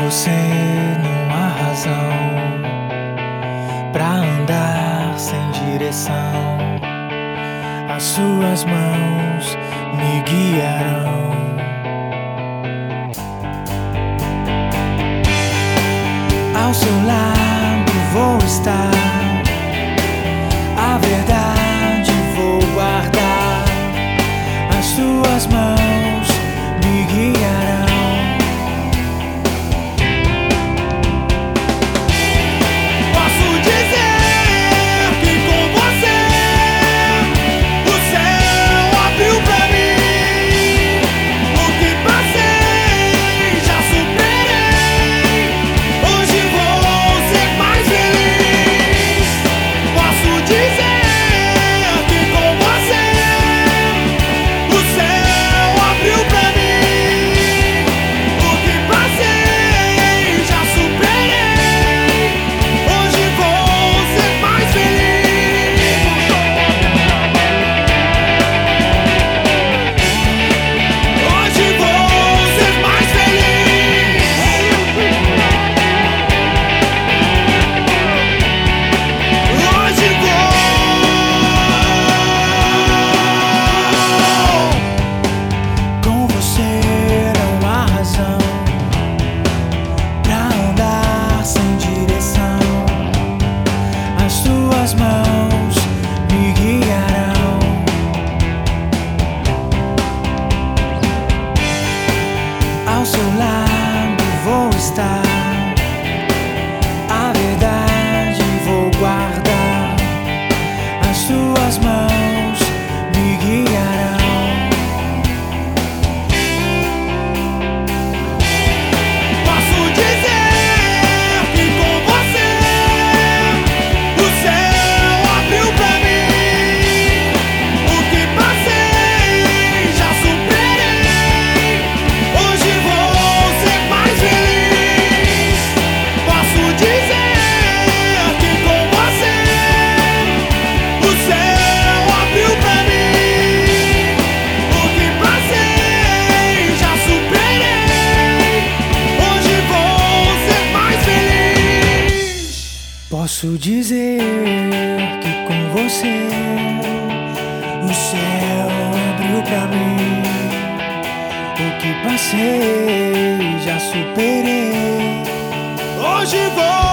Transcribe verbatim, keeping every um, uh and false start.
você não há razão pra andar sem direção. As suas mãos me guiarão. Ao seu lado vou estar, a verdade vou guardar. As suas mãos me guiarão. As mãos me guiarão. Ao seu lado vou estar, a verdade vou guardar. As suas mãos me guiarão. Posso dizer que com você o céu abriu pra mim. O que passei já superei. Hoje vou ser mais feliz. Posso dizer que com você o céu abriu pra mim. O que passei já superei. Hoje vou ser mais feliz. Posso dizer que com você o céu abriu pra mim. O que passei já superei. Hoje vou